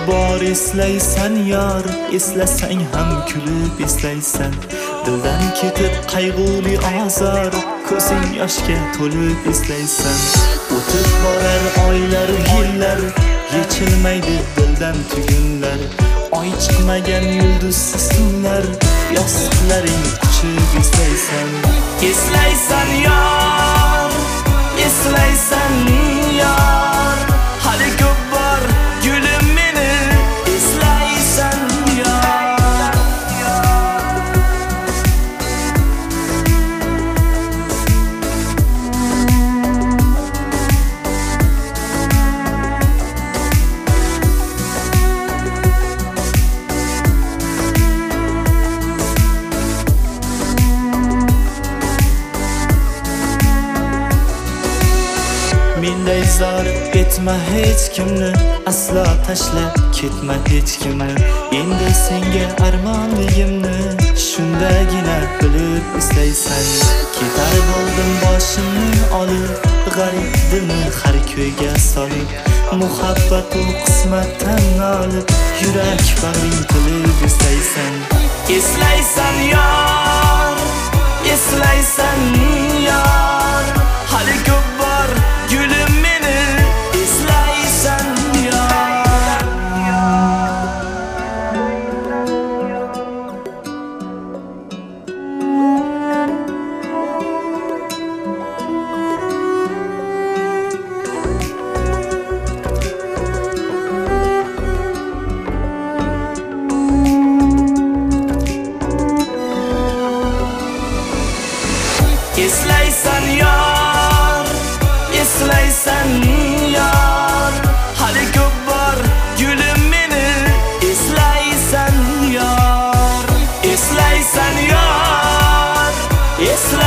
bor eslaysan yor, eslasang ham kulib eslaysan. Dildan ketib qayg'uli azor, ko'zing yoshga to'lib eslaysan. O'tib borar oylar, yillar, yechilmaydi dildan tugunlar. Oy chiqmagan yulduzsiz tunlar, yostiqlaring quchib eslaysan. Eslaysan yor, eslaysan yor, hali ko'p bor gulim meni eslaysan yor. Menday zor etma hech kimni, aslo tashlab ketma hech kimni. Endi senga armonligimni shundagina bilib eslaysan. Ketar bo'ldim boshimni olib, g'arib dilni har ko'yga solib. Muhabbat u qismatdan olib, yurak bag'ring qilib eslaysan. Eslaysan yor, eslaysan yor, hali ko'p bor gulim meni eslaysan yor. Eslaysan yor, eslaysan yor, hali ko'p bor gulim meni eslaysan yor. Eslaysan yor, eslaysan